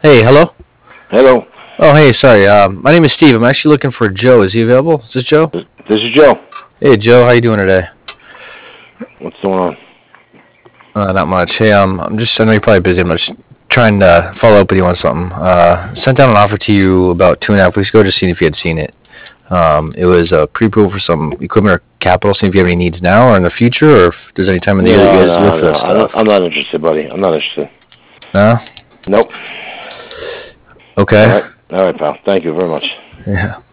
Hey, hello. Hello, Oh, hey, sorry. My name is Steve. I'm actually looking for Joe. Is he available? Is this Joe? this is Joe. Hey, Joe. How you doing today? What's going on? Not much. Hey, I'm just. I know you're probably busy. I'm just trying to follow up with you on something. Sent down an offer to you about 2.5 weeks ago, just seeing if you had seen it. It was a pre-approval for some equipment or capital. Seeing if you have any needs now or in the future, or if there's any time in the year that you No, guys look no, for no. this I'm stuff. not interested, buddy. I'm not interested. No. Nope. All Okay. right, all right, pal. Thank you very much. Yeah.